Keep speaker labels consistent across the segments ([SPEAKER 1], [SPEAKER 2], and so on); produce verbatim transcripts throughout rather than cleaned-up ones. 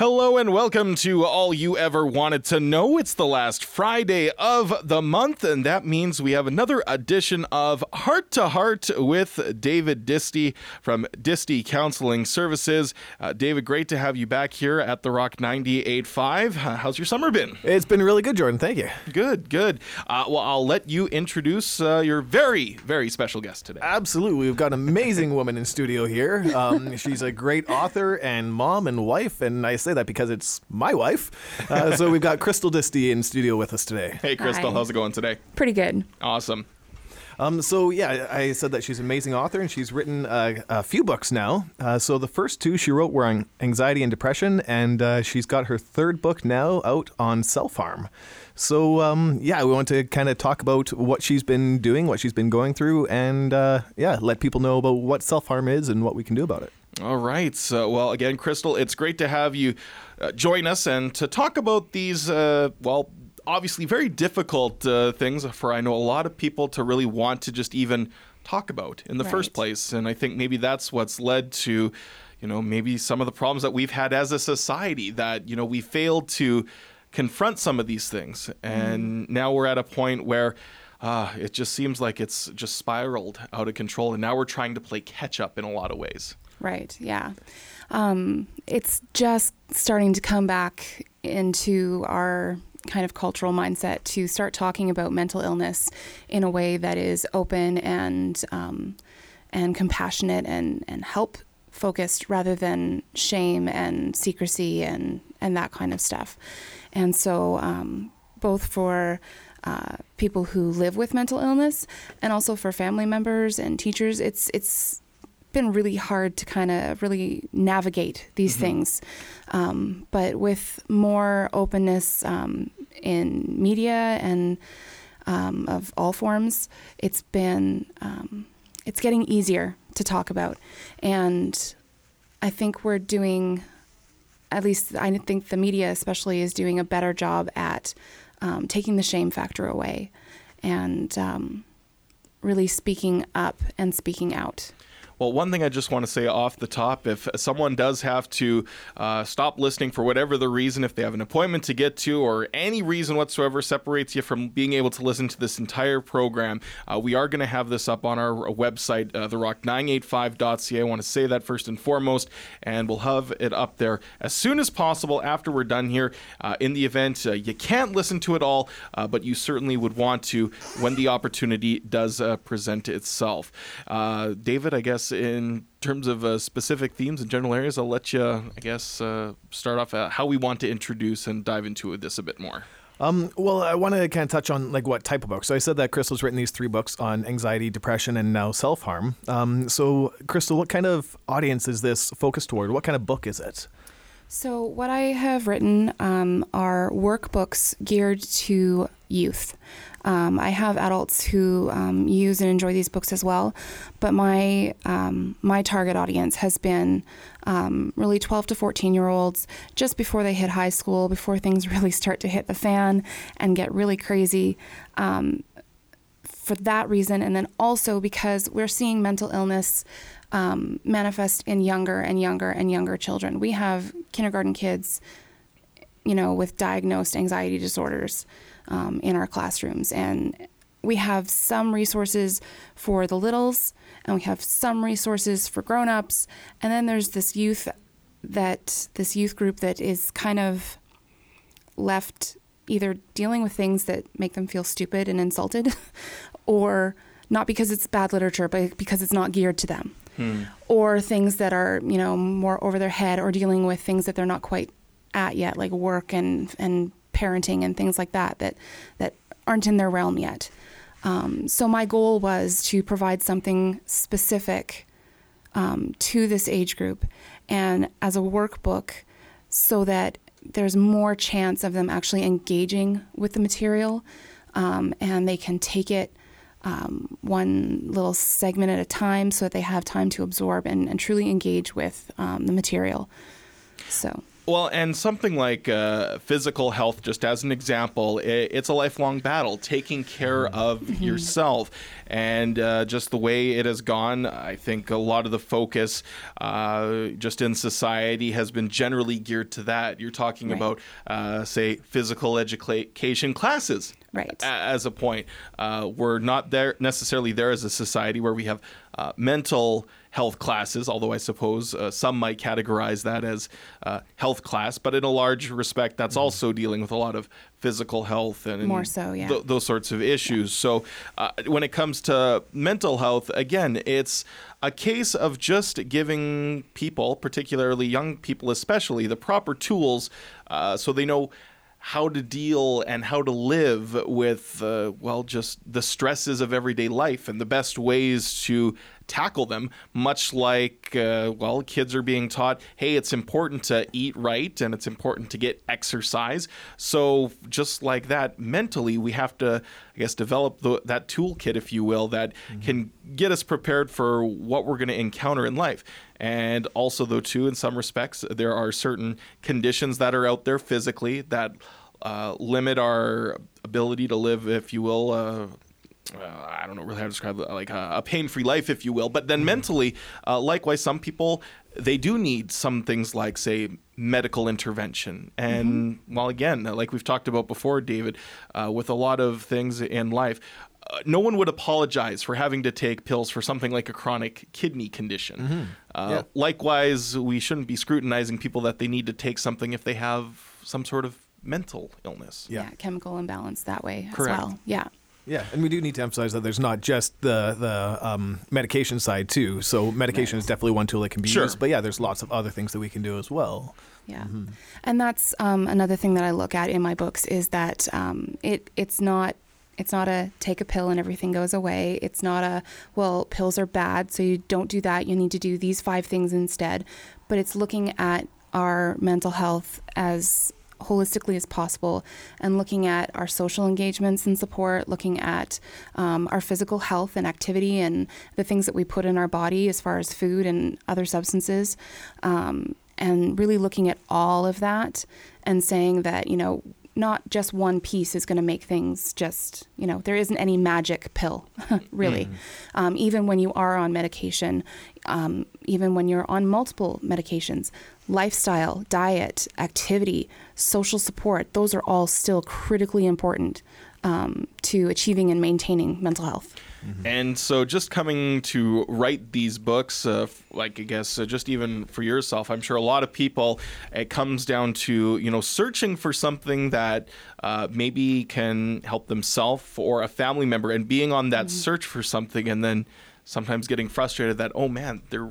[SPEAKER 1] Hello and welcome to All You Ever Wanted to Know. It's the last Friday of the month, and that means we have another edition of Heart to Heart with David Disty from Disty Counseling Services. Uh, David, great to have you back here at The Rock ninety-eight point five. Uh, how's your summer been?
[SPEAKER 2] It's been really good, Jordan. Thank you.
[SPEAKER 1] Good, good. Uh, well, I'll let you introduce uh, your very, very special guest today.
[SPEAKER 2] Absolutely. We've got an amazing woman in studio here. Um, she's a great author and mom and wife, and I say that because it's my wife. Uh, so we've got Crystal Disty in studio with us today.
[SPEAKER 1] Hey, Crystal,
[SPEAKER 3] Hi.
[SPEAKER 1] how's it going today?
[SPEAKER 3] Pretty good.
[SPEAKER 1] Awesome.
[SPEAKER 2] Um, so yeah, I said that she's an amazing author, and she's written uh, a few books now. Uh, so the first two she wrote were on anxiety and depression, and uh, she's got her third book now out on self-harm. So um, yeah, we want to kind of talk about what she's been doing, what she's been going through, and uh, yeah, let people know about what self-harm is and what we can do about it.
[SPEAKER 1] All right. So, well, again, Crystal, it's great to have you uh, join us and to talk about these, uh, well, obviously very difficult uh, things for I know a lot of people to really want to just even talk about in the
[SPEAKER 3] Right.
[SPEAKER 1] first place. And I think maybe that's what's led to, you know, maybe some of the problems that we've had as a society, that, you know, we failed to confront some of these things. And mm. now we're at a point where uh, it just seems like it's just spiraled out of control. And now we're trying to play catch up in a lot of ways.
[SPEAKER 3] Right, yeah. Um, it's just starting to come back into our kind of cultural mindset to start talking about mental illness in a way that is open and um, and compassionate and, and help focused rather than shame and secrecy and, and that kind of stuff. And so um, both for uh, people who live with mental illness and also for family members and teachers, it's it's been really hard to kind of really navigate these mm-hmm. things. Um, but with more openness um, in media and um, of all forms, it's been, um, it's getting easier to talk about. And I think we're doing, at least I think the media especially is doing a better job at um, taking the shame factor away and um, really speaking up and speaking out.
[SPEAKER 1] Well, one thing I just want to say off the top, if someone does have to uh, stop listening for whatever the reason, if they have an appointment to get to or any reason whatsoever separates you from being able to listen to this entire program, uh, we are going to have this up on our website, uh, the rock nine eight five dot c a. I want to say that first and foremost, and we'll have it up there as soon as possible after we're done here. Uh, in the event uh, you can't listen to it all, uh, but you certainly would want to when the opportunity does uh, present itself. Uh, David, I guess in terms of uh, specific themes and general areas, I'll let you, I guess, uh, start off uh, how we want to introduce and dive into this a bit more.
[SPEAKER 2] Um, well, I want to kind of touch on like what type of books. So I said that Crystal's written these three books on anxiety, depression, and now self-harm. Um, so Crystal, what kind of audience is this focused toward? What kind of book is it?
[SPEAKER 3] So what I have written um, are workbooks geared to youth. Um, I have adults who um, use and enjoy these books as well, but my um, my target audience has been um, really twelve to fourteen year olds just before they hit high school, before things really start to hit the fan and get really crazy. Um, for that reason, and then also because we're seeing mental illness um, manifest in younger and younger and younger children. We have kindergarten kids, you know, with diagnosed anxiety disorders um, in our classrooms. And we have some resources for the littles, and we have some resources for grown-ups. And then there's this youth that, this youth group that is kind of left either dealing with things that make them feel stupid and insulted, or not because it's bad literature, but because it's not geared to them. Hmm. Or things that are, you know, more over their head, or dealing with things that they're not quite at yet, like work and, and parenting and things like that, that, that aren't in their realm yet. Um, so my goal was to provide something specific um, to this age group and as a workbook so that there's more chance of them actually engaging with the material um, and they can take it um, one little segment at a time so that they have time to absorb and, and truly engage with um, the material. So
[SPEAKER 1] Well, and something like uh, physical health, just as an example, it, it's a lifelong battle, taking care of mm-hmm. yourself. And uh, just the way it has gone, I think a lot of the focus uh, just in society has been generally geared to that. You're talking right. about, uh, say, physical education classes.
[SPEAKER 3] Right.
[SPEAKER 1] As a point. Uh, we're not there necessarily there as a society where we have uh, mental health classes, although I suppose uh, some might categorize that as uh, health class, but in a large respect, that's mm-hmm. also dealing with a lot of physical health and, and
[SPEAKER 3] more so, yeah.
[SPEAKER 1] th- those sorts of issues. Yeah. So uh, when it comes to mental health, again, it's a case of just giving people, particularly young people especially, the proper tools uh, so they know how to deal and how to live with, uh, well, just the stresses of everyday life and the best ways to tackle them, much like, uh, well, kids are being taught, hey, it's important to eat right and it's important to get exercise. So just like that, mentally, we have to, I guess, develop the, that toolkit, if you will, that mm-hmm. can get us prepared for what we're going to encounter in life. And also, though, too, in some respects, there are certain conditions that are out there physically that uh, limit our ability to live, if you will, uh, uh, I don't know really how to describe it, like a, a pain-free life, if you will. But then mentally, uh, likewise, some people, they do need some things like, say, medical intervention. And, mm-hmm. well, again, like we've talked about before, David, uh, with a lot of things in life, Uh, no one would apologize for having to take pills for something like a chronic kidney condition. Mm-hmm. Uh, yeah. Likewise, we shouldn't be scrutinizing people that they need to take something if they have some sort of mental illness.
[SPEAKER 3] Yeah, yeah chemical imbalance that way
[SPEAKER 1] Correct.
[SPEAKER 3] as well. Yeah.
[SPEAKER 2] Yeah, and we do need to emphasize that there's not just the the um, medication side too. So medication right. is definitely one tool that can be
[SPEAKER 1] sure.
[SPEAKER 2] used, but yeah, there's lots of other things that we can do as well.
[SPEAKER 3] Yeah, mm-hmm. and that's um, another thing that I look at in my books is that um, it it's not. It's not a take a pill and everything goes away. It's not a, well, pills are bad, so you don't do that. You need to do these five things instead. But it's looking at our mental health as holistically as possible and looking at our social engagements and support, looking at um, our physical health and activity and the things that we put in our body as far as food and other substances, um, and really looking at all of that and saying that, you know, not just one piece is going to make things just, you know, there isn't any magic pill, really. Mm. Um, even when you are on medication, um, even when you're on multiple medications, lifestyle, diet, activity, social support, those are all still critically important um, to achieving and maintaining mental health.
[SPEAKER 1] Mm-hmm. And so just coming to write these books, uh, like I guess uh, just even for yourself, I'm sure a lot of people, it comes down to, you know, searching for something that uh, maybe can help themselves or a family member and being on that mm-hmm. search for something and then sometimes getting frustrated that, oh man, they're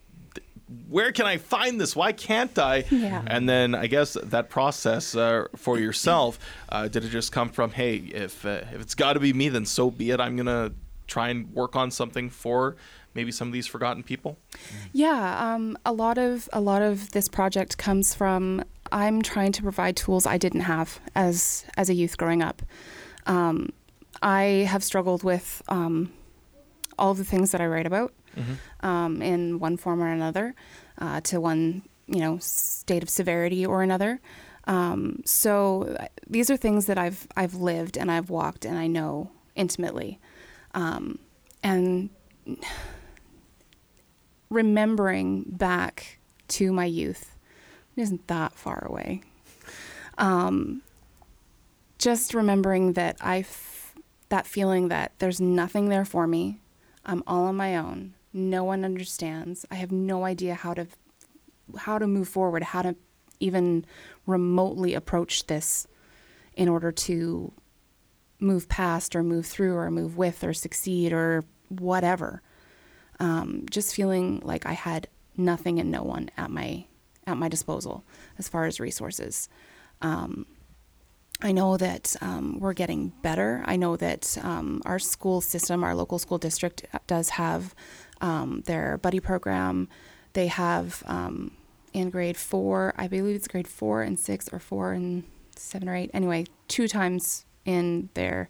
[SPEAKER 1] where can I find this? Why can't I?
[SPEAKER 3] Yeah.
[SPEAKER 1] And then I guess that process uh, for yourself, uh, did it just come from, hey, if uh, if it's got to be me, then so be it. I'm going to try and work on something for maybe some of these forgotten people?
[SPEAKER 3] Yeah, um, a lot of a lot of this project comes from I'm trying to provide tools I didn't have as as a youth growing up. Um, I have struggled with um, all of the things that I write about mm-hmm. um, in one form or another, uh, to one you know state of severity or another. Um, so these are things that I've I've lived and I've walked and I know intimately. Um, and remembering back to my youth isn't that far away. Um, just remembering that I, f- that feeling that there's nothing there for me. I'm all on my own. No one understands. I have no idea how to, how to move forward, how to even remotely approach this in order to move past or move through or move with or succeed or whatever. Um, just feeling like I had nothing and no one at my at my disposal as far as resources. Um, I know that um, we're getting better. I know that um, our school system, our local school district does have um, their buddy program. They have um, in grade four, I believe it's grade four and six or four and seven or eight. Anyway, two times in their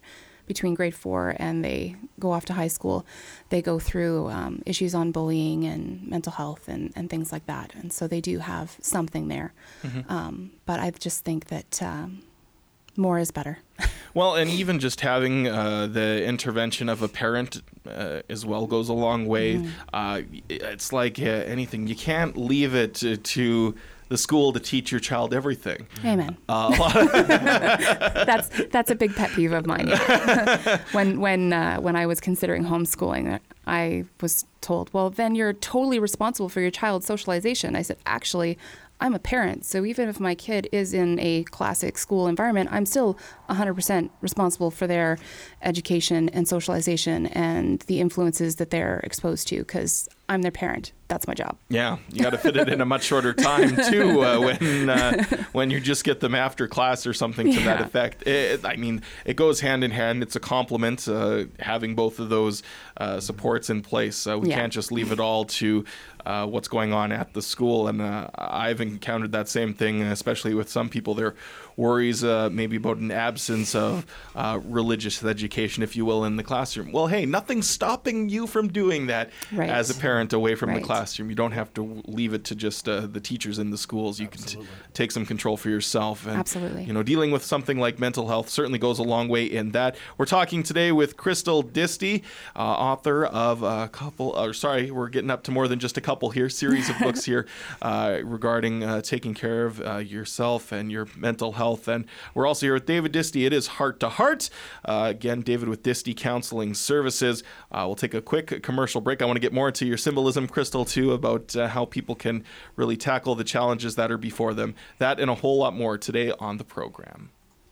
[SPEAKER 3] between grade four and they go off to high school, they go through um, issues on bullying and mental health and, and things like that. And so they do have something there. Mm-hmm. Um, but I just think that um, more is better.
[SPEAKER 1] Well, and even just having uh, the intervention of a parent uh, as well goes a long way. Mm-hmm. Uh, it's like uh, anything. You can't leave it to, to the school to teach your child everything.
[SPEAKER 3] Amen. Uh, that's that's a big pet peeve of mine. Yeah. when when uh, when I was considering homeschooling, I was told, well, then you're totally responsible for your child's socialization. I said, actually, I'm a parent, so even if my kid is in a classic school environment, I'm still one hundred percent responsible for their education and socialization and the influences that they're exposed to, because I'm their parent. That's my job.
[SPEAKER 1] Yeah, you got to fit it in a much shorter time too. Uh, when uh, when you just get them after class or something to yeah. that effect. It, I mean, it goes hand in hand. It's a compliment uh, having both of those uh, supports in place. Uh, we yeah. can't just leave it all to uh, what's going on at the school. And uh, I've encountered that same thing, especially with some people. Their worries uh, maybe about an absence of uh, religious education, if you will, in the classroom. Well, hey, nothing's stopping you from doing that right. as a parent away from right. the classroom. You don't have to leave it to just uh, the teachers in the schools. You Absolutely. can t- take some control for yourself. And,
[SPEAKER 3] Absolutely.
[SPEAKER 1] You know, dealing with something like mental health certainly goes a long way in that. We're talking today with Crystal Disty, uh, author of a couple, or sorry, we're getting up to more than just a couple here, series of books here uh, regarding uh, taking care of uh, yourself and your mental health. And we're also here with David Disty. It is Heart to Heart. Uh, again, David with Disty Counseling Services. Uh, we'll take a quick commercial break. I want to get more into your symbolism, Crystal, too, about uh, how people can really tackle the challenges that are before them. That and a whole lot more today on the program.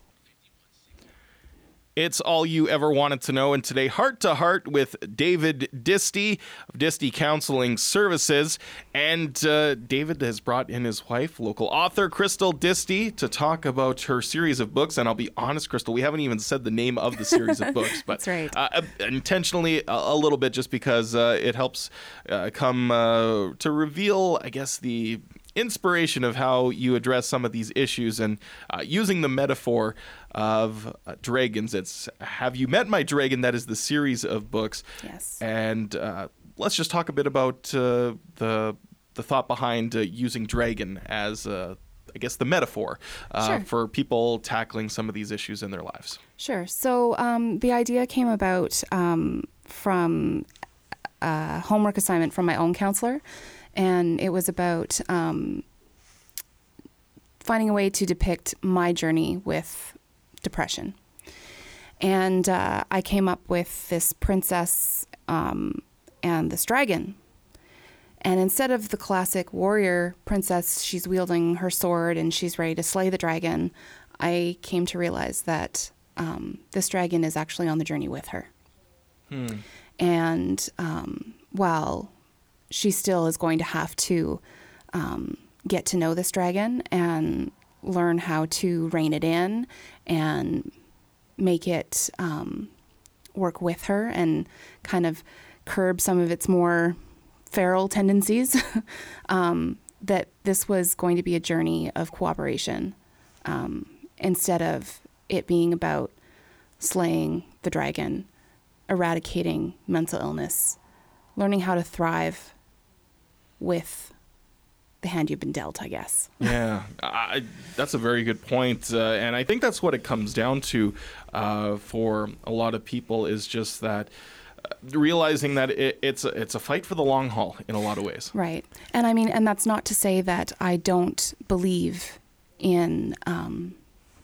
[SPEAKER 1] It's all you ever wanted to know, and today, Heart to Heart with David Disty of Disty Counseling Services. And uh, David has brought in his wife, local author Crystal Disty, to talk about her series of books. And I'll be honest, Crystal, we haven't even said the name of the series of books, but
[SPEAKER 3] That's right.
[SPEAKER 1] uh, intentionally a, a little bit, just because uh, it helps uh, come uh, to reveal, I guess, the inspiration of how you address some of these issues, and uh, using the metaphor of uh, dragons. It's Have You Met My Dragon? That is the series of books.
[SPEAKER 3] Yes.
[SPEAKER 1] And uh, let's just talk a bit about uh, the the thought behind uh, using dragon as, uh, I guess, the metaphor uh,
[SPEAKER 3] sure.
[SPEAKER 1] for people tackling some of these issues in their lives.
[SPEAKER 3] Sure. So um, the idea came about um, from a homework assignment from my own counselor. And it was about um, finding a way to depict my journey with depression. And uh, I came up with this princess um, and this dragon. And instead of the classic warrior princess, she's wielding her sword and she's ready to slay the dragon, I came to realize that um, this dragon is actually on the journey with her. Hmm. And um, while she still is going to have to um, get to know this dragon and learn how to rein it in and make it um, work with her and kind of curb some of its more feral tendencies, um, that this was going to be a journey of cooperation um, instead of it being about slaying the dragon, eradicating mental illness, learning how to thrive with the hand you've been dealt, I guess.
[SPEAKER 1] Yeah, I, that's a very good point. Uh, and I think that's what it comes down to uh, for a lot of people, is just that uh, realizing that it, it's, a, it's a fight for the long haul in a lot of ways.
[SPEAKER 3] Right. And I mean, and that's not to say that I don't believe in um,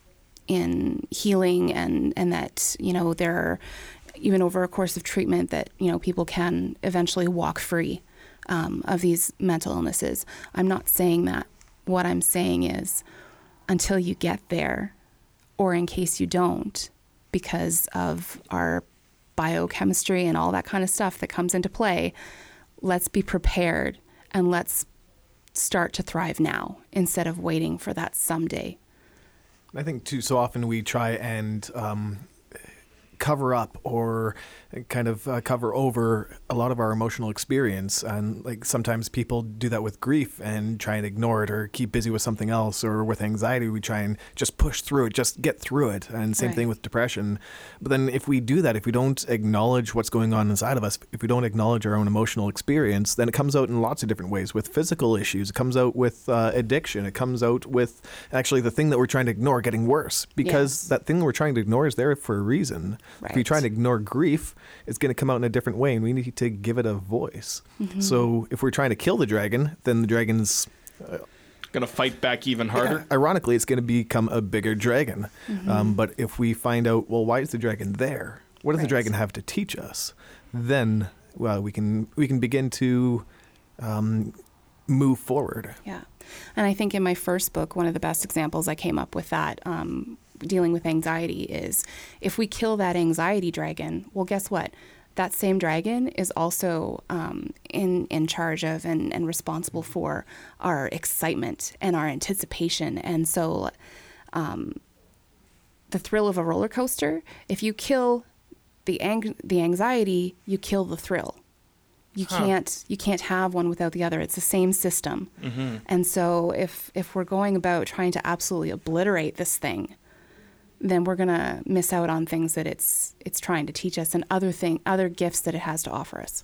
[SPEAKER 3] in healing and, and that, you know, there are, even over a course of treatment, that, you know, people can eventually walk free Um, of these mental illnesses. I'm not saying that. What I'm saying is, until you get there, or in case you don't, because of our biochemistry and all that kind of stuff that comes into play, let's be prepared and let's start to thrive now instead of waiting for that someday.
[SPEAKER 2] I think too, so often we try and um, cover up or kind of uh, cover over a lot of our emotional experience. And like sometimes people do that with grief and try and ignore it or keep busy with something else, or with anxiety, we try and just push through it, just get through it. And same
[SPEAKER 3] Right.
[SPEAKER 2] thing with depression. But then if we do that, if we don't acknowledge what's going on inside of us, if we don't acknowledge our own emotional experience, then it comes out in lots of different ways with physical issues. It comes out with uh, addiction. It comes out with actually the thing that we're trying to ignore getting worse, because
[SPEAKER 3] Yes.
[SPEAKER 2] that thing we're trying to ignore is there for a reason. If we
[SPEAKER 3] Right.
[SPEAKER 2] try to ignore grief, it's going to come out in a different way, and we need to give it a voice.
[SPEAKER 3] Mm-hmm.
[SPEAKER 2] So if we're trying to kill the dragon, then the dragon's
[SPEAKER 1] Going to fight back even harder.
[SPEAKER 2] ironically, it's going to become a bigger dragon.
[SPEAKER 3] Mm-hmm.
[SPEAKER 2] Um, but if we find out, well, why is the dragon there? What does the
[SPEAKER 3] Right.
[SPEAKER 2] dragon have to teach us? Then, well, we can we can begin to um, move forward.
[SPEAKER 3] Yeah. And I think in my first book, one of the best examples I came up with that, um, dealing with anxiety, is if we kill that anxiety dragon, well, guess what? That same dragon is also um, in, in charge of and, and responsible for our excitement and our anticipation. And so um, the thrill of a roller coaster, if you kill the ang- the anxiety, you kill the thrill. You
[SPEAKER 1] Huh.
[SPEAKER 3] can't you can't have one without the other. It's the same system.
[SPEAKER 1] Mm-hmm.
[SPEAKER 3] And so if if we're going about trying to absolutely obliterate this thing, then we're going to miss out on things that it's it's trying to teach us and other thing other gifts that it has to offer us.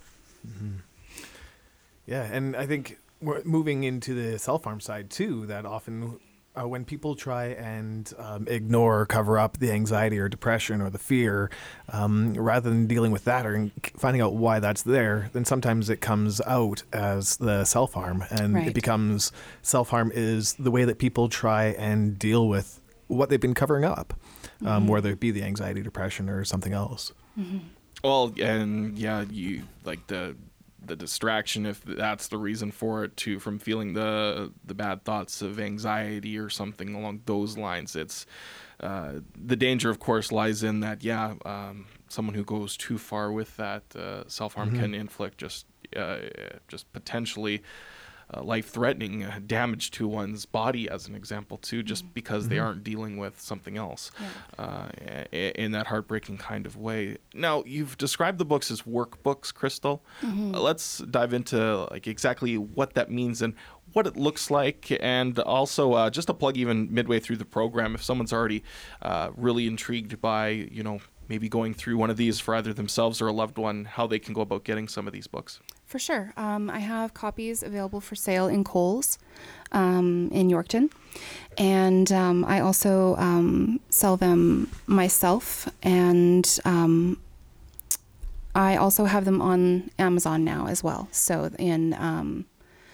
[SPEAKER 2] Yeah, and I think we're moving into the self-harm side too, that often uh, when people try and um, ignore or cover up the anxiety or depression or the fear, um, rather than dealing with that or finding out why that's there, then sometimes it comes out as the self-harm, and
[SPEAKER 3] Right.
[SPEAKER 2] it becomes self-harm is the way that people try and deal with what they've been covering up, um,
[SPEAKER 3] Mm-hmm.
[SPEAKER 2] whether it be the anxiety, depression, or something else.
[SPEAKER 1] Well, and yeah, you like the the distraction, if that's the reason for it, too, from feeling the the bad thoughts of anxiety or something along those lines. It's uh, the danger, of course, lies in that. Yeah, um, someone who goes too far with that uh, self harm
[SPEAKER 2] Mhm.
[SPEAKER 1] can inflict just uh, just potentially uh, life-threatening uh, damage to one's body, as an example, too, just because they
[SPEAKER 2] Mhm.
[SPEAKER 1] aren't dealing with something else
[SPEAKER 3] Yeah.
[SPEAKER 1] uh, i- in that heartbreaking kind of way. Now, you've described the books as workbooks, Crystal.
[SPEAKER 3] Mm-hmm.
[SPEAKER 1] Uh, let's dive into like exactly what that means and what it looks like, and also uh, just a plug even midway through the program, if someone's already uh, really intrigued by, you know, maybe going through one of these for either themselves or a loved one, how they can go about getting some of these books.
[SPEAKER 3] For sure. Um, I have copies available for sale in Kohl's um, in Yorkton. And um, I also um, sell them myself. And um, I also have them on Amazon now as well. So in um,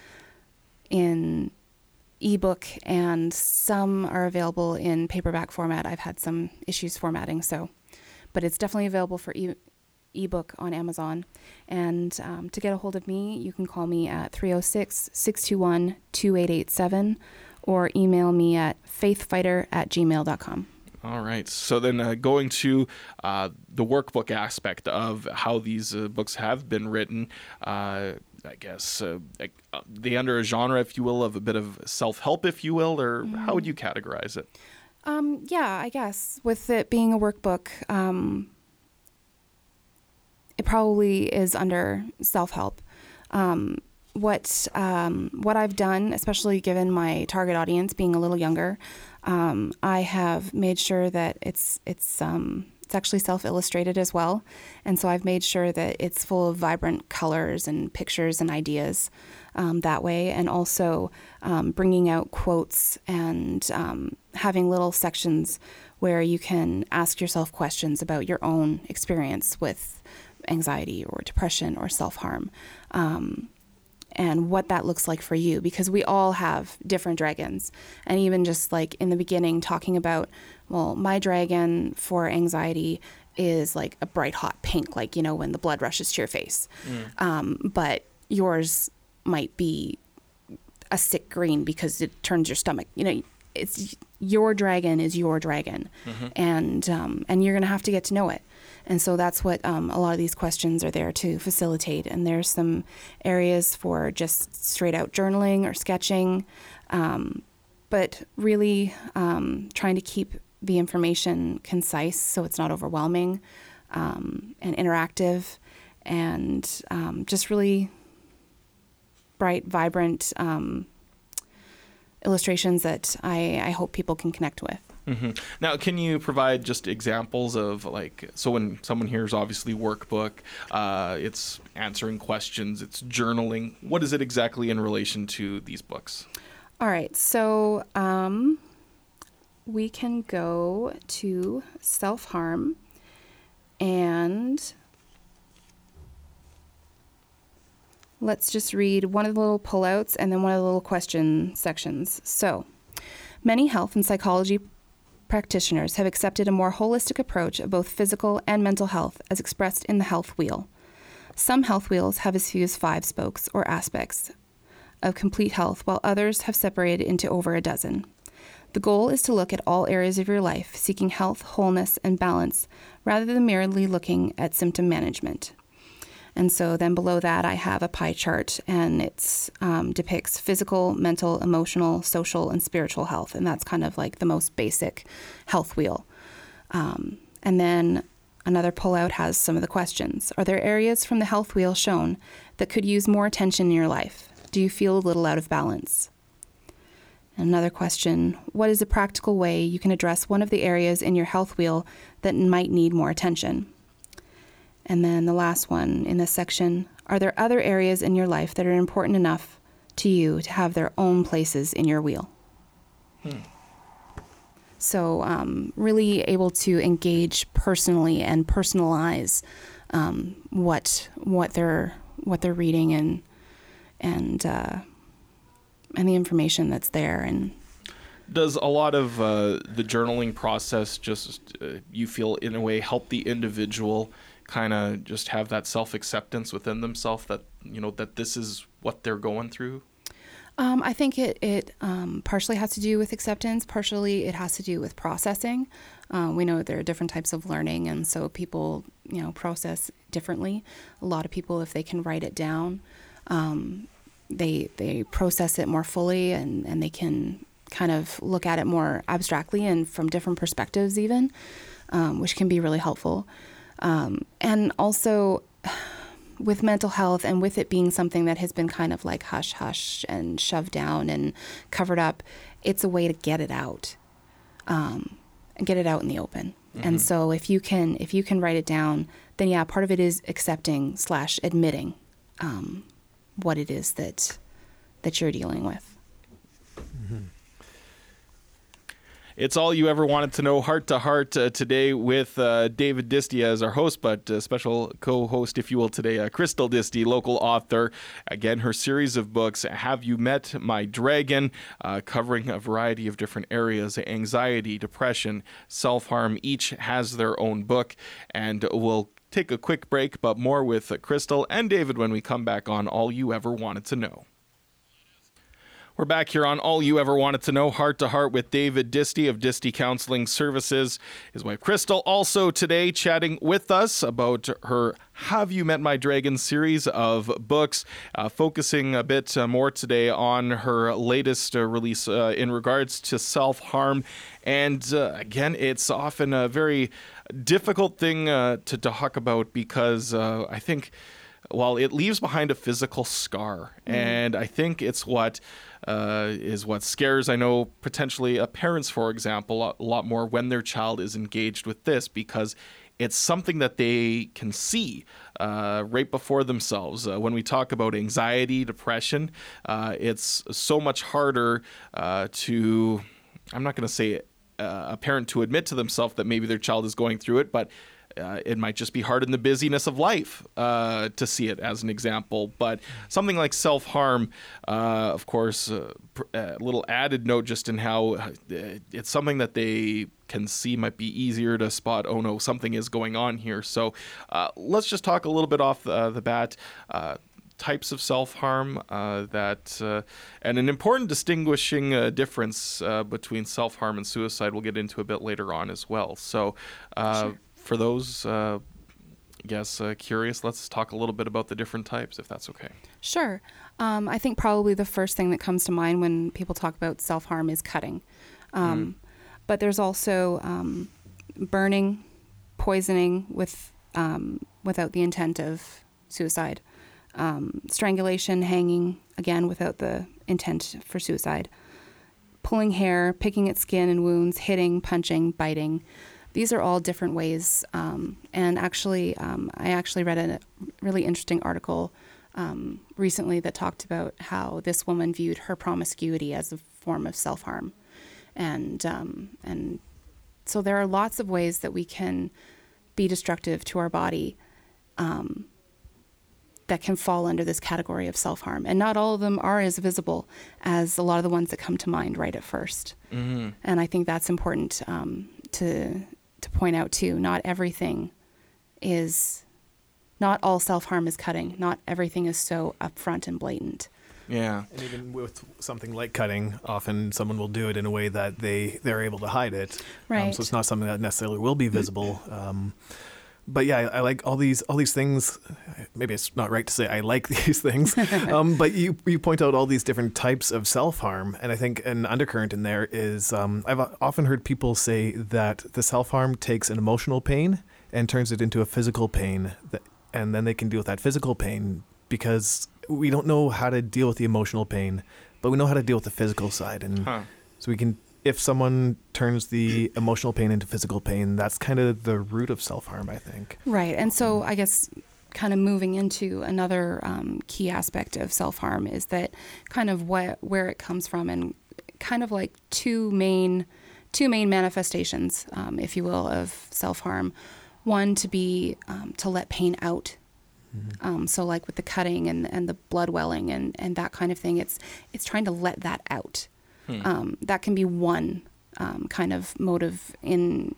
[SPEAKER 3] in ebook, and some are available in paperback format. I've had some issues formatting, so, but it's definitely available for e- ebook on Amazon. And um, to get a hold of me, you can call me at three oh six, six two one, two eight eight seven or email me at faithfighter at gmail dot com.
[SPEAKER 1] All right. So then uh, going to uh, the workbook aspect of how these uh, books have been written, uh, I guess uh, like, uh, they under a genre, if you will, of a bit of self-help, if you will, or how would you categorize it?
[SPEAKER 3] Um, yeah, I guess with it being a workbook, um, it probably is under self-help. Um, what um, what I've done, especially given my target audience being a little younger, um, I have made sure that it's it's um, it's actually self-illustrated as well, and so I've made sure that it's full of vibrant colors and pictures and ideas um, that way, and also um, bringing out quotes and um, having little sections where you can ask yourself questions about your own experience with anxiety or depression or self-harm. Um, and what that looks like for you, because we all have different dragons. And even just like in the beginning, talking about, well, my dragon for anxiety is like a bright hot pink, like, you know, when the blood rushes to your face.
[SPEAKER 1] Mm.
[SPEAKER 3] Um, but yours might be a sick green because it turns your stomach. You know, it's your dragon is your dragon,
[SPEAKER 1] Mm-hmm.
[SPEAKER 3] and um, and you're gonna have to get to know it. And so that's what um, a lot of these questions are there to facilitate. And there's some areas for just straight out journaling or sketching, um, but really um, trying to keep the information concise so it's not overwhelming. um, and interactive, and um, just really bright, vibrant um, illustrations that I, I hope people can connect with.
[SPEAKER 1] Mm-hmm. Now, can you provide just examples of, like, so when someone hears obviously workbook, uh, it's answering questions, it's journaling. What is it exactly in relation to these books?
[SPEAKER 3] All right, so um, we can go to self-harm, and let's just read one of the little pullouts and then one of the little question sections. So, many health and psychology practitioners have accepted a more holistic approach of both physical and mental health as expressed in the health wheel. Some health wheels have as few as five spokes or aspects of complete health, while others have separated into over a dozen. The goal is to look at all areas of your life, seeking health, wholeness, and balance, rather than merely looking at symptom management. And so then below that, I have a pie chart, and it um, depicts physical, mental, emotional, social, and spiritual health. And that's kind of like the most basic health wheel. Um, and then another pullout has some of the questions. Are there areas from the health wheel shown that could use more attention in your life? Do you feel a little out of balance? And another question, what is a practical way you can address one of the areas in your health wheel that might need more attention? And then the last one in this section, are there other areas in your life that are important enough to you to have their own places in your wheel? Hmm. So um, really able to engage personally and personalize um, what what they're what they're reading and and uh, and the information that's there. And
[SPEAKER 1] does a lot of uh, the journaling process just uh, you feel in a way help the individual kind of just have that self-acceptance within themselves that, you know, that this is what they're going through?
[SPEAKER 3] Um, I think it, it um, partially has to do with acceptance. Partially it has to do with processing. Uh, we know there are different types of learning, and so people, you know, process differently. A lot of people, if they can write it down, um, they they process it more fully, and, and they can kind of look at it more abstractly and from different perspectives even, um, which can be really helpful. Um, and also with mental health, and with it being something that has been kind of like hush hush and shoved down and covered up, it's a way to get it out, um, and get it out in the open. Mm-hmm. And so if you can, if you can write it down, then yeah, part of it is accepting slash admitting, um, what it is that, that you're dealing with.
[SPEAKER 1] Mm-hmm. It's all you ever wanted to know, heart to heart, uh, today with uh, David Disty as our host, but uh, special co-host, if you will, today, uh, Crystal Disty, local author. Again, her series of books, Have You Met My Dragon, uh, covering a variety of different areas, anxiety, depression, self-harm. Each has their own book, and we'll take a quick break, but more with uh, Crystal and David when we come back on All You Ever Wanted to Know. We're back here on All You Ever Wanted to Know, Heart to Heart with David Disty of Disty Counseling Services. His wife Crystal also today chatting with us about her Have You Met My Dragon series of books, uh, focusing a bit uh, more today on her latest uh, release uh, in regards to self-harm. And uh, again, it's often a very difficult thing uh, to talk about because uh, I think, well, it leaves behind a physical scar. Mm. And I think it's what uh, is what scares, I know, potentially uh, parents, for example, a lot more when their child is engaged with this, because it's something that they can see uh, right before themselves. Uh, when we talk about anxiety, depression, uh, it's so much harder uh, to, I'm not going to say uh, a parent to admit to themselves that maybe their child is going through it, but Uh, it might just be hard in the busyness of life uh, to see it as an example. But something like self-harm, uh, of course, uh, a little added note just in how uh, it's something that they can see might be easier to spot, oh no, something is going on here. So uh, let's just talk a little bit off uh, the bat. Uh, types of self-harm uh, that uh, and an important distinguishing uh, difference uh, between self-harm and suicide we'll get into a bit later on as well. So uh, sure. For those, uh, I guess, uh, curious, let's talk a little bit about the different types, if that's okay.
[SPEAKER 3] Sure. Um, I think probably the first thing that comes to mind when people talk about self-harm is cutting. Um, mm. But there's also um, burning, poisoning with um, without the intent of suicide. Um, strangulation, hanging, again, without the intent for suicide. Pulling hair, picking at skin and wounds, hitting, punching, biting. These are all different ways. Um, and actually, um, I actually read a really interesting article um, recently that talked about how this woman viewed her promiscuity as a form of self-harm. And um, and so there are lots of ways that we can be destructive to our body um, that can fall under this category of self-harm. And not all of them are as visible as a lot of the ones that come to mind right at first. Mm-hmm. And I think that's important um, to to point out too. Not everything is, not all self-harm is cutting. Not everything is so upfront and blatant.
[SPEAKER 1] Yeah.
[SPEAKER 2] And even with something like cutting, often someone will do it in a way that they, they're able to hide it.
[SPEAKER 3] Right.
[SPEAKER 2] Um, so it's not something that necessarily will be visible. Um, but yeah, I, I like all these all these things. Maybe it's not right to say I like these things. um, but you, you point out all these different types of self-harm. And I think an undercurrent in there is um, I've often heard people say that the self-harm takes an emotional pain and turns it into a physical pain. That, and then they can deal with that physical pain because we don't know how to deal with the emotional pain, but we know how to deal with the physical side. And huh. so we can, if someone turns the emotional pain into physical pain, that's kind of the root of self-harm, I think.
[SPEAKER 3] Right. And so I guess kind of moving into another um, key aspect of self-harm is that kind of what, where it comes from, and kind of like two main, two main manifestations, um, if you will, of self-harm. One, to be, um, to let pain out. Mm-hmm. Um, so like with the cutting and and the blood welling and, and that kind of thing, it's it's trying to let that out. Hmm. Um, that can be one um, kind of motive in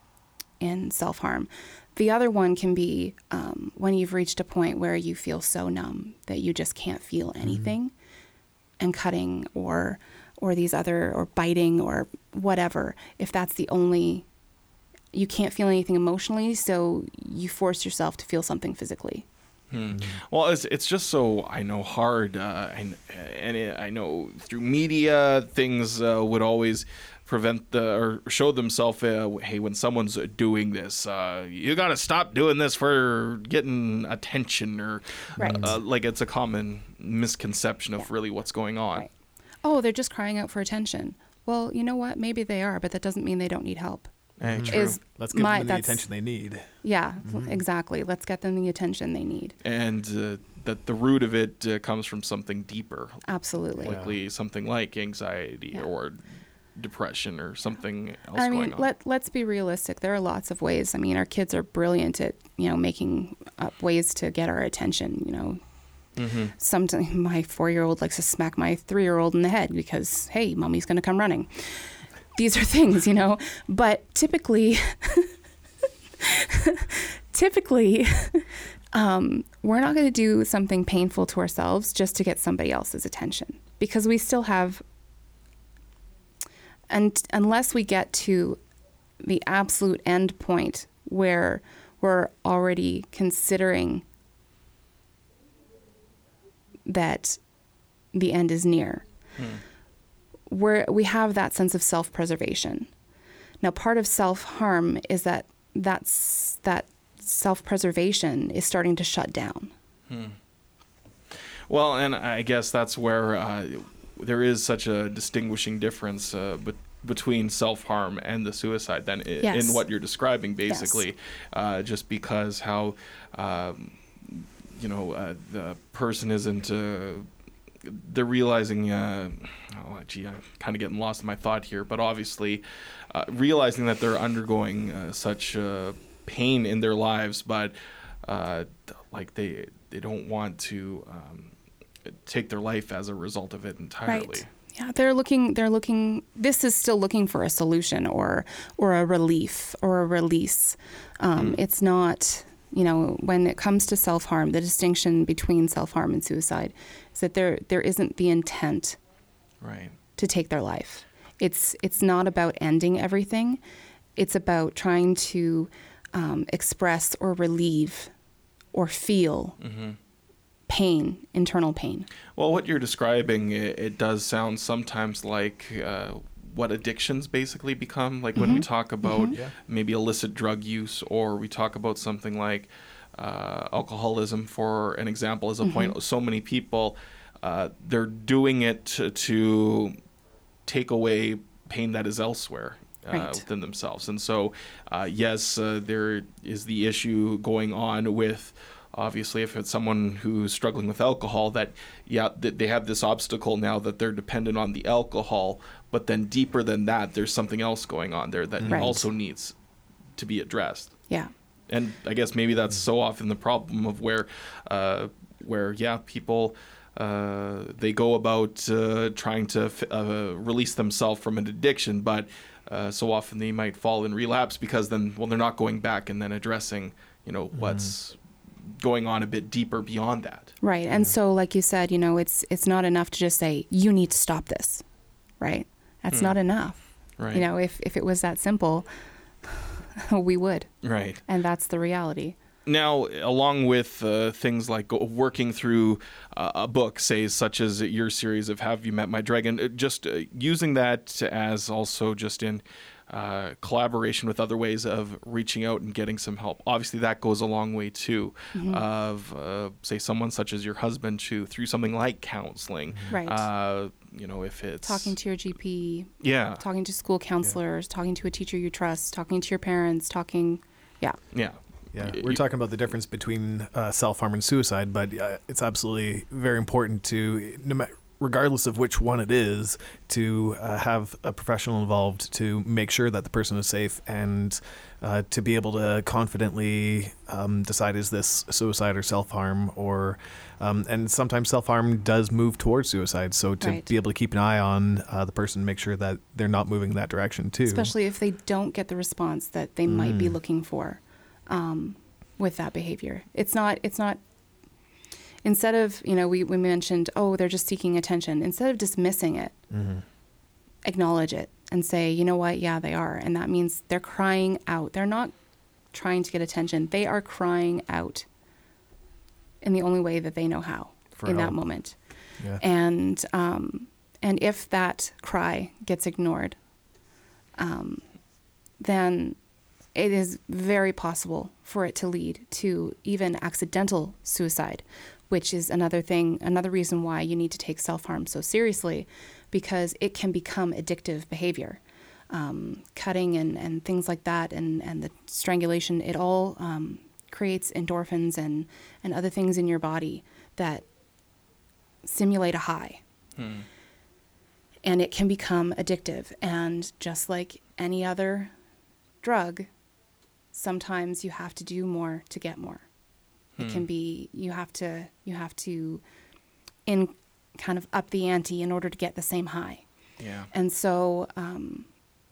[SPEAKER 3] in self-harm. The other one can be um, when you've reached a point where you feel so numb that you just can't feel anything, mm-hmm. and cutting or or these other or biting or whatever. If that's the only, you can't feel anything emotionally, so you force yourself to feel something physically.
[SPEAKER 1] Hmm. Well, it's it's just so I know hard, uh, and and it, I know through media things uh, would always prevent the or show themselves. Uh, hey, when someone's doing this, uh, you got to stop doing this for getting attention, or
[SPEAKER 3] right.
[SPEAKER 1] uh, like it's a common misconception of
[SPEAKER 3] yeah.
[SPEAKER 1] really what's going on.
[SPEAKER 3] Right. Oh, they're just crying out for attention. Well, you know what? Maybe they are, but that doesn't mean they don't need help.
[SPEAKER 1] Mm-hmm.
[SPEAKER 3] Is
[SPEAKER 2] Let's give
[SPEAKER 3] my,
[SPEAKER 2] them the attention they need.
[SPEAKER 3] Yeah,
[SPEAKER 2] mm-hmm.
[SPEAKER 3] exactly. Let's get them the attention they need.
[SPEAKER 1] And uh, that the root of it uh, comes from something deeper.
[SPEAKER 3] Absolutely.
[SPEAKER 1] Likely
[SPEAKER 2] yeah.
[SPEAKER 1] something like anxiety yeah. or depression or something else
[SPEAKER 3] I mean,
[SPEAKER 1] going on.
[SPEAKER 3] let, let's be realistic. There are lots of ways. I mean, our kids are brilliant at, you know, making up ways to get our attention, you know. Mm-hmm. Sometimes my four-year-old likes to smack my three-year-old in the head because, hey, mommy's going to come running. These are things, you know, but typically, typically, um, we're not going to do something painful to ourselves just to get somebody else's attention, because we still have, and unless we get to the absolute end point where we're already considering that the end is near. Hmm. Where we have that sense of self-preservation. Now, part of self-harm is that that's, that self-preservation is starting to shut down.
[SPEAKER 1] Hmm. Well, and I guess that's where uh, there is such a distinguishing difference uh, be- between self-harm and the suicide then I-
[SPEAKER 3] yes.
[SPEAKER 1] in what you're describing, basically,
[SPEAKER 3] yes.
[SPEAKER 1] uh, just because how, um, you know, uh, the person isn't... Uh, they're realizing, uh, oh, gee, I'm kind of getting lost in my thought here, but obviously uh, realizing that they're undergoing uh, such uh, pain in their lives, but uh, like they they don't want to um, take their life as a result of it entirely.
[SPEAKER 3] Right. Yeah, they're looking, they're looking, this is still looking for a solution or, or a relief or a release. Um, mm. It's not... You know, when it comes to self-harm, the distinction between self-harm and suicide is that there there isn't the intent
[SPEAKER 1] right.
[SPEAKER 3] to take their life. It's it's not about ending everything. It's about trying to um, express or relieve or feel mm-hmm. pain, internal pain.
[SPEAKER 1] Well, what you're describing, it, it does sound sometimes like uh, what addictions basically become. Like when we talk about
[SPEAKER 3] Mm-hmm.
[SPEAKER 2] Yeah.
[SPEAKER 1] maybe illicit drug use, or we talk about something like uh, alcoholism, for an example, as a
[SPEAKER 3] Mm-hmm.
[SPEAKER 1] point. So many people, uh, they're doing it to, to take away pain that is elsewhere. Uh,
[SPEAKER 3] Right.
[SPEAKER 1] within themselves. And so, uh, yes, uh, there is the issue going on with, obviously, if it's someone who's struggling with alcohol, that, yeah, th- they have this obstacle now that they're dependent on the alcohol, but then deeper than that, there's something else going on there that
[SPEAKER 3] Right.
[SPEAKER 1] also needs to be addressed.
[SPEAKER 3] Yeah.
[SPEAKER 1] And I guess maybe that's so often the problem of where, uh, where yeah, people, uh, they go about uh, trying to f- uh, release themselves from an addiction, but uh, so often they might fall in relapse because then, well, they're not going back and then addressing, you know, what's going on a bit deeper beyond that.
[SPEAKER 3] Right. And so, like you said, you know, it's it's not enough to just say, you need to stop this, right? That's not enough.
[SPEAKER 1] Right.
[SPEAKER 3] You know, if, if it was that simple, we would.
[SPEAKER 1] Right.
[SPEAKER 3] And that's the reality.
[SPEAKER 1] Now, along with uh, things like go- working through uh, a book, say, such as your series of Have You Met My Dragon, uh, just uh, using that as also just in uh, collaboration with other ways of reaching out and getting some help. Obviously, that goes a long way, too, of, uh, say, someone such as your husband, to through something like counseling.
[SPEAKER 3] Right.
[SPEAKER 1] Uh, you know, if it's...
[SPEAKER 3] Talking to your G P,
[SPEAKER 1] Yeah.
[SPEAKER 3] talking to school counselors, talking to a teacher you trust, talking to your parents, talking, yeah.
[SPEAKER 1] Yeah.
[SPEAKER 2] Yeah,
[SPEAKER 1] Y-
[SPEAKER 2] we're
[SPEAKER 1] y-
[SPEAKER 2] talking about the difference between uh, self-harm and suicide, but uh, it's absolutely very important to, no ma- regardless of which one it is, to uh, have a professional involved to make sure that the person is safe, and uh, to be able to confidently um, decide, is this suicide or self-harm, or um, and sometimes self-harm does move towards suicide. So to
[SPEAKER 3] Right.
[SPEAKER 2] be able to keep an eye on uh, the person, make sure that they're not moving in that direction too.
[SPEAKER 3] Especially if they don't get the response that they might be looking for um, with that behavior. It's not, it's not, instead of, you know, we, we mentioned, oh, they're just seeking attention. Instead of dismissing it, acknowledge it and say, you know what, yeah, they are. And that means they're crying out. They're not trying to get attention. They are crying out in the only way that they know how
[SPEAKER 2] For
[SPEAKER 3] in that
[SPEAKER 2] help.
[SPEAKER 3] moment.
[SPEAKER 2] Yeah.
[SPEAKER 3] And um, and if that cry gets ignored, um, then it is very possible for it to lead to even accidental suicide, which is another thing, another reason why you need to take self-harm so seriously, because it can become addictive behavior. Um, cutting and, and things like that, and, and the strangulation, it all um, creates endorphins and, and other things in your body that simulate a high. And it can become addictive. And just like any other drug, sometimes you have to do more to get more. It can be, you have to, you have to in kind of up the ante in order to get the same high.
[SPEAKER 1] Yeah.
[SPEAKER 3] And so, um,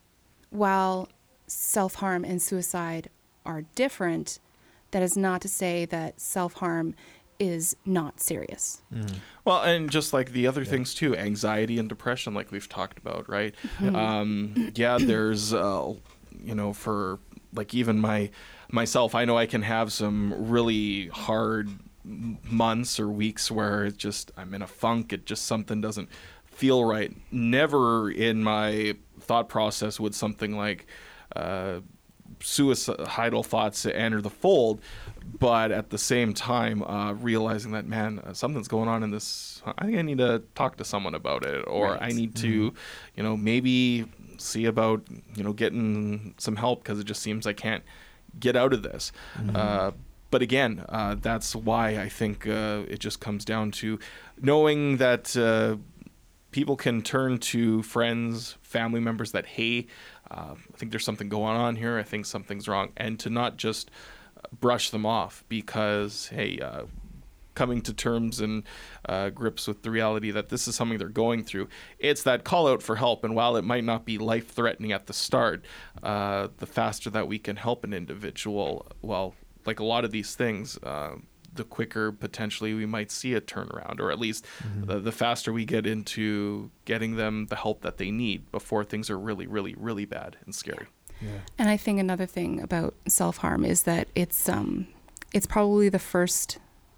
[SPEAKER 3] while self-harm and suicide are different, that is not to say that self-harm is not serious.
[SPEAKER 1] Well, and just like the other things too, anxiety and depression, like we've talked about, right? Um, yeah, there's, uh, you know, for like even my myself, I know I can have some really hard m- months or weeks where it just I'm in a funk. It just something doesn't feel right. Never in my thought process would something like uh, suicidal thoughts enter the fold, but at the same time uh, realizing that, man, uh, something's going on in this. I think I need to talk to someone about it, or
[SPEAKER 3] Right.
[SPEAKER 1] I need to, you know, maybe see about, you know, getting some help, because it just seems I can't get out of this. Uh, but again, uh, that's why I think uh, it just comes down to knowing that uh, people can turn to friends, family members that, hey, uh, I think there's something going on here. I think something's wrong. And to not just brush them off because, hey, uh, coming to terms and uh, grips with the reality that this is something they're going through. It's that call out for help. And while it might not be life-threatening at the start, uh, the faster that we can help an individual, well, like a lot of these things, uh, the quicker potentially we might see a turnaround, or at least the, the faster we get into getting them the help that they need before things are really, really, really bad and scary.
[SPEAKER 2] Yeah.
[SPEAKER 3] And I think another thing about self-harm is that it's um, it's probably the first,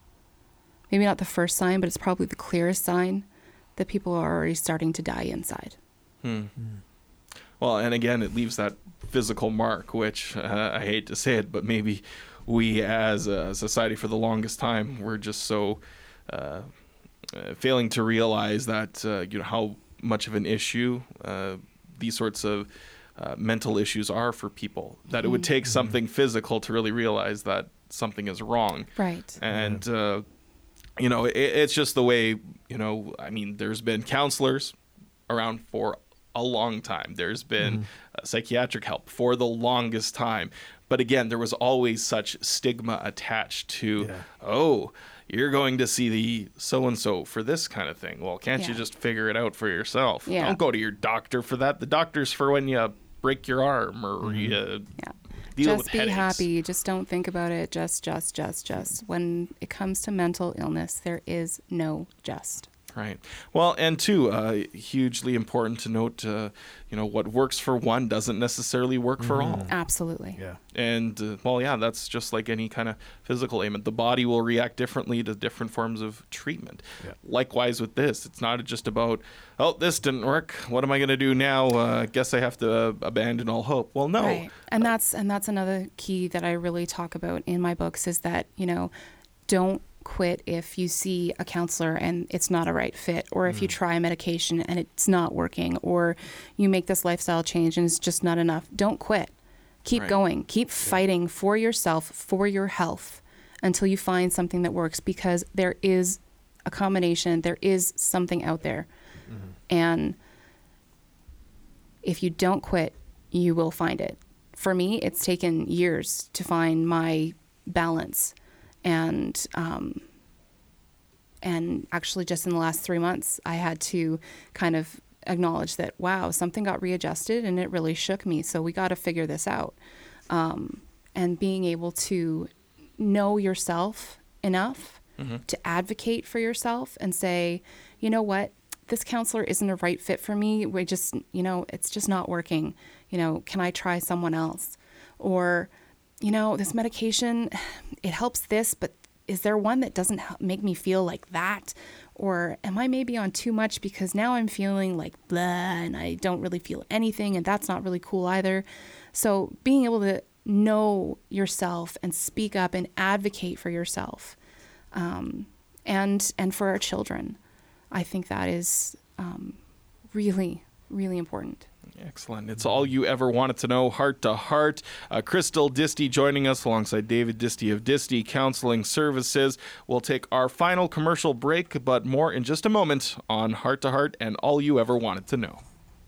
[SPEAKER 3] maybe not the first sign, but it's probably the clearest sign that people are already starting to die inside.
[SPEAKER 1] Hmm. Well, and again, it leaves that physical mark, which uh, I hate to say it, but maybe we as a society for the longest time, we're just so uh, uh, failing to realize that, uh, you know, how much of an issue uh, these sorts of uh, mental issues are for people, that it would take something physical to really realize that something is wrong.
[SPEAKER 3] Right.
[SPEAKER 1] And, uh, you know, it, it's just the way, you know, I mean, there's been counselors around for a long time. There's been mm-hmm. uh, psychiatric help for the longest time. But again, there was always such stigma attached to, yeah. oh, you're going to see the so-and-so for this kind of thing. Well, can't yeah. you just figure it out for yourself?
[SPEAKER 3] Yeah.
[SPEAKER 1] Don't go to your doctor for that. The doctor's for when you break your arm or
[SPEAKER 3] mm-hmm.
[SPEAKER 1] you
[SPEAKER 3] yeah.
[SPEAKER 1] deal
[SPEAKER 3] just
[SPEAKER 1] with
[SPEAKER 3] be
[SPEAKER 1] headaches.
[SPEAKER 3] happy. Just don't think about it. Just, just, just, just. When it comes to mental illness, there is no just.
[SPEAKER 1] Right. Well, and two, uh, hugely important to note, uh, you know, what works for one doesn't necessarily work mm-hmm. for all.
[SPEAKER 3] Absolutely.
[SPEAKER 2] Yeah.
[SPEAKER 1] And, uh, well, yeah, that's just like any kind of physical ailment. The body will react differently to different forms of treatment. Yeah. Likewise with this. It's not just about, oh, this didn't work. What am I going to do now? I uh, guess I have to uh, abandon all hope. Well, no.
[SPEAKER 3] Right. And that's, and that's another key that I really talk about in my books is that, you know, don't quit if you see a counselor and it's not a right fit, or if mm. you try a medication and it's not working, or you make this lifestyle change and it's just not enough. Don't quit. Keep right. going. Keep yeah. fighting for yourself, for your health, until you find something that works, because there is a combination, there is something out there. Mm-hmm. And if you don't quit, you will find it. For me, it's taken years to find my balance. And um, and actually just in the last three months, I had to kind of acknowledge that, wow, something got readjusted and it really shook me. So we got to figure this out. Um, and being able to know yourself enough mm-hmm. to advocate for yourself and say, you know what, this counselor isn't a right fit for me. We just, you know, it's just not working. You know, can I try someone else? Or, you know, this medication, it helps this, but is there one that doesn't help make me feel like that? Or am I maybe on too much because now I'm feeling like blah and I don't really feel anything, and that's not really cool either. So being able to know yourself and speak up and advocate for yourself, um, and and for our children, I think that is um, really, really important.
[SPEAKER 1] Excellent. It's all you ever wanted to know, Heart to Heart. Uh, Crystal Disty joining us alongside David Disty of Disty Counseling Services. We'll take our final commercial break, but more in just a moment on Heart to Heart and All You Ever Wanted to Know.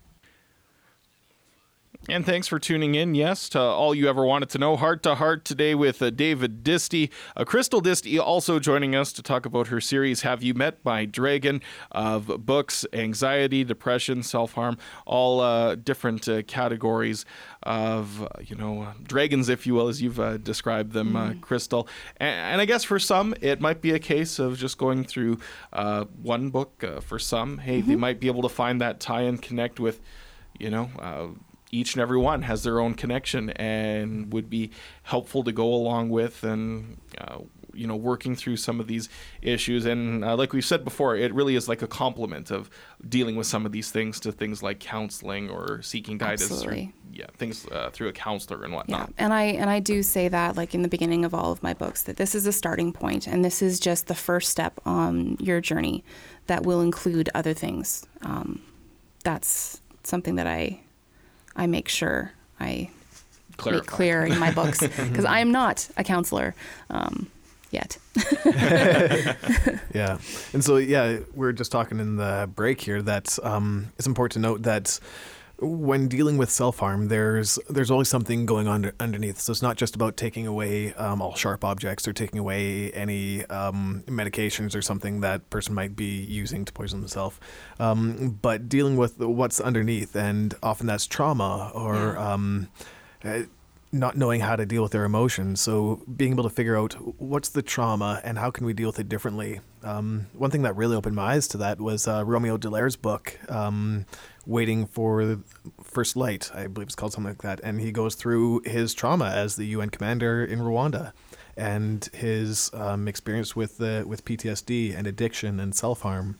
[SPEAKER 1] And thanks for tuning in, yes, to All You Ever Wanted to Know, Heart to Heart, today with uh, David Disty. Uh, Crystal Disty also joining us to talk about her series, Have You Met My Dragon, of books, anxiety, depression, self-harm, all uh, different uh, categories of, uh, you know, uh, dragons, if you will, as you've uh, described them, mm. uh, Crystal. And, and I guess for some, it might be a case of just going through uh, one book. Uh, for some, hey, mm-hmm. they might be able to find that tie and connect with, you know, uh, each and every one has their own connection and would be helpful to go along with, and uh, you know, working through some of these issues. And uh, like we've said before, it really is like a complement of dealing with some of these things to things like counseling or seeking guidance.
[SPEAKER 3] Absolutely.
[SPEAKER 1] Through, yeah, things uh, through a counselor and whatnot.
[SPEAKER 3] Yeah, and I and I do say that, like in the beginning of all of my books, that this is a starting point, and this is just the first step on your journey that will include other things. Um, that's something that I. I make sure I
[SPEAKER 1] Clarify.
[SPEAKER 3] make clear in my books, because I am not a counselor um, yet.
[SPEAKER 2] Yeah. And so, yeah, we're just talking in the break here that um, it's important to note that when dealing with self-harm, there's there's always something going on underneath. So it's not just about taking away um, all sharp objects or taking away any um, medications or something that person might be using to poison themselves, um, but dealing with what's underneath. And often that's trauma or yeah. um, uh, not knowing how to deal with their emotions. So being able to figure out what's the trauma and how can we deal with it differently. Um, one thing that really opened my eyes to that was uh, Romeo Dallaire's book, um, Waiting for First Light, I believe it's called something like that. And he goes through his trauma as the U N commander in Rwanda and his um, experience with the, with P T S D and addiction and self-harm.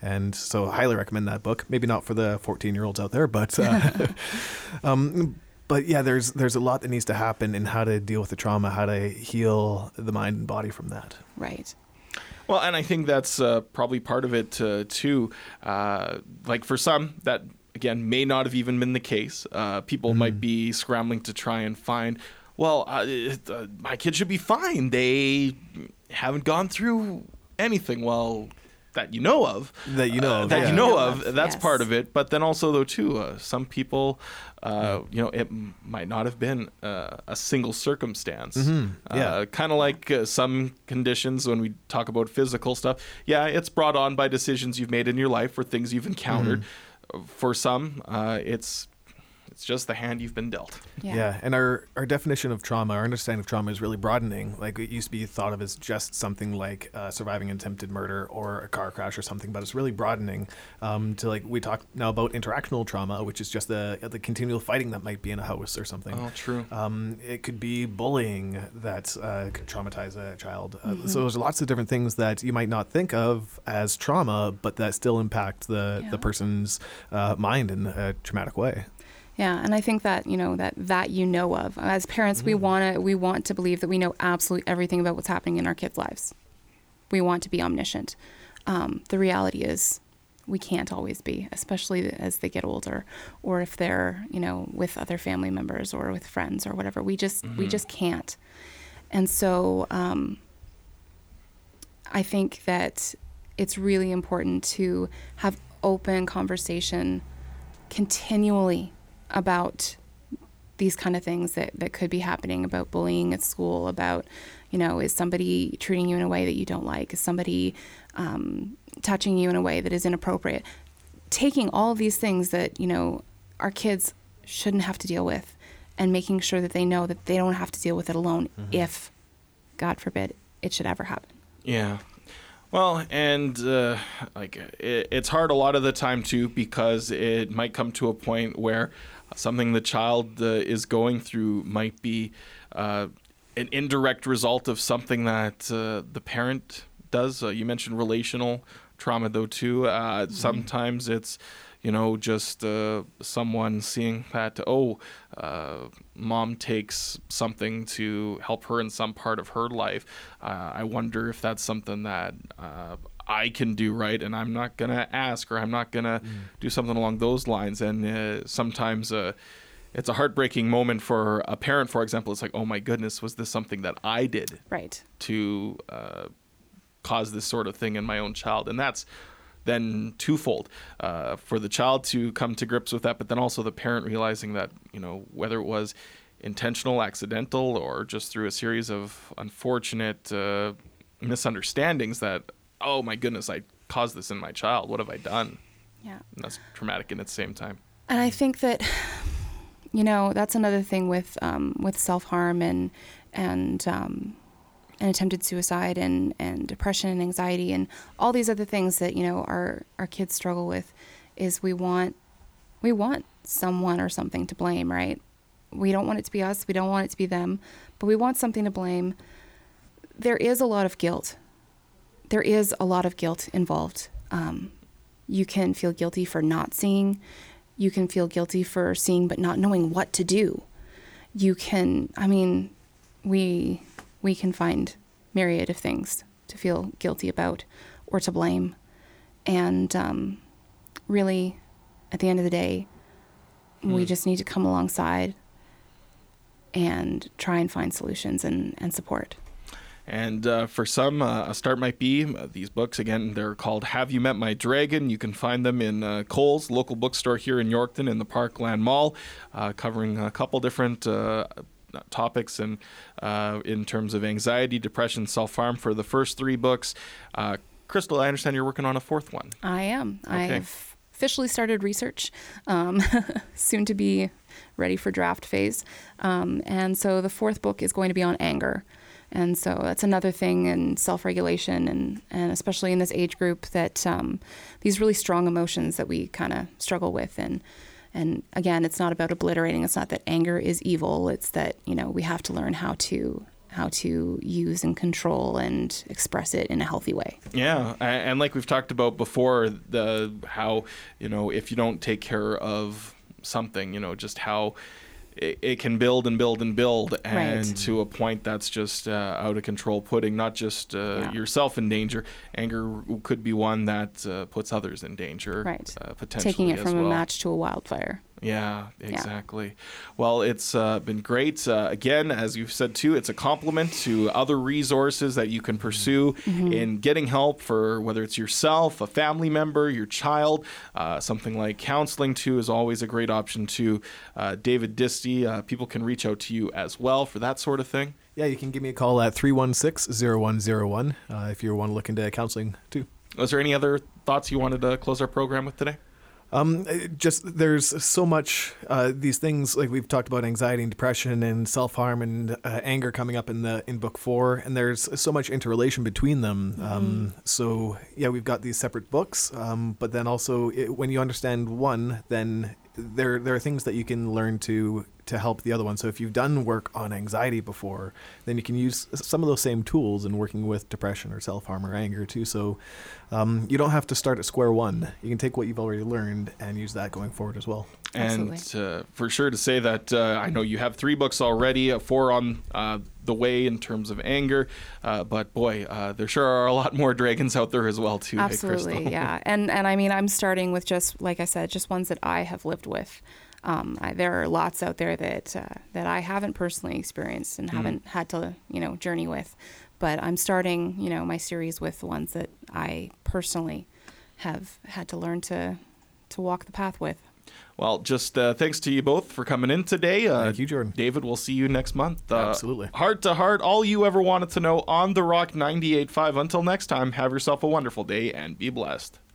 [SPEAKER 2] And so I highly recommend that book. Maybe not for the fourteen-year-olds out there, but uh, um, but yeah, there's there's a lot that needs to happen in how to deal with the trauma, how to heal the mind and body from that.
[SPEAKER 3] Right.
[SPEAKER 1] Well, and I think that's uh, probably part of it uh, too. Uh, like for some, that again may not have even been the case. Uh, people mm-hmm. might be scrambling to try and find, well, uh, uh, my kid should be fine. They haven't gone through anything. Well, that you know of.
[SPEAKER 2] That you know
[SPEAKER 1] uh,
[SPEAKER 2] of.
[SPEAKER 1] That
[SPEAKER 2] yeah.
[SPEAKER 1] you know of. That's
[SPEAKER 3] yes.
[SPEAKER 1] part of it. But then also, though, too, uh, some people, uh, you know, it m- might not have been uh, a single circumstance.
[SPEAKER 2] Mm-hmm. Yeah.
[SPEAKER 1] Uh, kind of like uh, some conditions when we talk about physical stuff. Yeah, it's brought on by decisions you've made in your life or things you've encountered. Mm-hmm. For some, uh, it's it's just the hand you've been dealt.
[SPEAKER 2] Yeah. yeah, and our, our definition of trauma, our understanding of trauma is really broadening. Like it used to be thought of as just something like uh, surviving an attempted murder or a car crash or something, but it's really broadening um, to like we talk now about interactional trauma, which is just the the continual fighting that might be in a house or something.
[SPEAKER 1] Oh, true.
[SPEAKER 2] Um, it could be bullying that uh, could traumatize a child. Uh, mm-hmm. So there's lots of different things that you might not think of as trauma, but that still impact the,
[SPEAKER 3] yeah.
[SPEAKER 2] the person's uh, mind in a traumatic way.
[SPEAKER 3] Yeah, and I think that, you know, that that you know of. As parents, mm-hmm. we want to we want to believe that we know absolutely everything about what's happening in our kids' lives. We want to be omniscient. Um, the reality is we can't always be, especially as they get older or if they're, you know, with other family members or with friends or whatever. We just mm-hmm. we just can't. And so um, I think that it's really important to have open conversation continually about these kind of things that, that could be happening, about bullying at school, about, you know, is somebody treating you in a way that you don't like? Is somebody um, touching you in a way that is inappropriate? Taking all of these things that, you know, our kids shouldn't have to deal with and making sure that they know that they don't have to deal with it alone mm-hmm. if, God forbid, it should ever happen.
[SPEAKER 1] Yeah. Well, and uh, like it, it's hard a lot of the time too, because it might come to a point where something the child uh, is going through might be uh, an indirect result of something that uh, the parent does. Uh, you mentioned relational trauma, though, too. Uh, mm-hmm. Sometimes it's, you know, just uh, someone seeing that, oh, uh, mom takes something to help her in some part of her life. Uh, I wonder if that's something that uh, I can do, right? And I'm not going to ask, or I'm not going to mm. do something along those lines. And uh, sometimes uh, it's a heartbreaking moment for a parent, for example. It's like, oh, my goodness, was this something that I did
[SPEAKER 3] right.
[SPEAKER 1] to uh, cause this sort of thing in my own child? And that's then twofold, uh, for the child to come to grips with that, but then also the parent realizing that, you know, whether it was intentional, accidental, or just through a series of unfortunate uh, misunderstandings that, oh my goodness, I caused this in my child. What have I done?
[SPEAKER 3] Yeah.
[SPEAKER 1] And that's traumatic in its same time.
[SPEAKER 3] And I think that, you know, that's another thing with um, with self-harm and and um, and attempted suicide and, and depression and anxiety and all these other things that, you know, our, our kids struggle with, is we want we want someone or something to blame, right? We don't want it to be us. We don't want it to be them, but we want something to blame. There is a lot of guilt. There is a lot of guilt involved. Um, you can feel guilty for not seeing. You can feel guilty for seeing but not knowing what to do. You can, I mean, we... we can find myriad of things to feel guilty about or to blame. And um, really, at the end of the day, mm. we just need to come alongside and try and find solutions and, and support.
[SPEAKER 1] And uh, for some, uh, a start might be uh, these books. Again, they're called Have You Met My Dragon? You can find them in uh, Kohl's, local bookstore here in Yorkton in the Parkland Mall, uh, covering a couple different uh topics and uh, in terms of anxiety, depression, self-harm for the first three books. Uh, Crystal, I understand you're working on a fourth one.
[SPEAKER 3] I am.
[SPEAKER 1] Okay.
[SPEAKER 3] I've officially started research, um, soon to be ready for draft phase. Um, and so the fourth book is going to be on anger. And so that's another thing in self-regulation and, and especially in this age group that um, these really strong emotions that we kind of struggle with. And And again, it's not about obliterating. It's not that anger is evil. It's that, you know, we have to learn how to how to use and control and express it in a healthy way.
[SPEAKER 1] Yeah, a- and like we've talked about before, the how, you know, if you don't take care of something, you know, just how it, it can build and build and build, and
[SPEAKER 3] Right.
[SPEAKER 1] to a point that's just uh, out of control, putting not just uh,
[SPEAKER 3] Yeah.
[SPEAKER 1] yourself in danger. Anger could be one that uh, puts others in danger,
[SPEAKER 3] Right.
[SPEAKER 1] uh, potentially
[SPEAKER 3] Taking it
[SPEAKER 1] as
[SPEAKER 3] from
[SPEAKER 1] well.
[SPEAKER 3] a match to a wildfire.
[SPEAKER 1] Yeah, exactly. Well, it's uh, been great. Uh, again, as you've said too, it's a complement to other resources that you can pursue
[SPEAKER 3] Mm-hmm.
[SPEAKER 1] in getting help for whether it's yourself, a family member, your child. Uh, something like counseling too is always a great option too. Uh, David Disty, uh, people can reach out to you as well for that sort of thing.
[SPEAKER 2] Yeah, you can give me a call at three one six, zero one zero one uh, if you want to look into counseling too.
[SPEAKER 1] Was there any other thoughts you wanted to close our program with today?
[SPEAKER 2] Um, it just there's so much uh, these things like we've talked about anxiety and depression and self harm and uh, anger coming up in the in book four, and there's so much interrelation between them.
[SPEAKER 3] Mm-hmm.
[SPEAKER 2] Um, so yeah, we've got these separate books, um, but then also it, when you understand one, then there there are things that you can learn to to help the other one. So if you've done work on anxiety before, then you can use some of those same tools in working with depression or self-harm or anger too. So um, you don't have to start at square one. You can take what you've already learned and use that going forward as well.
[SPEAKER 1] And
[SPEAKER 3] Absolutely.
[SPEAKER 1] uh, for sure to say that uh, I know you have three books already, uh, four on uh, the way in terms of anger, uh, but boy, uh, there sure are a lot more dragons out there as well too. hey,
[SPEAKER 3] Absolutely,
[SPEAKER 1] Crystal.
[SPEAKER 3] yeah. And and I mean, I'm starting with just, like I said, just ones that I have lived with. Um, I, there are lots out there that uh, that I haven't personally experienced and haven't had to, you know, journey with. But I'm starting, you know, my series with the ones that I personally have had to learn to to walk the path with.
[SPEAKER 1] Well, just uh, thanks to you both for coming in today. Uh,
[SPEAKER 2] Thank you, Jordan.
[SPEAKER 1] David, we'll see you next month. Uh,
[SPEAKER 2] Absolutely.
[SPEAKER 1] Heart to heart, all you ever wanted to know on The Rock ninety-eight point five. Until next time, have yourself a wonderful day and be blessed.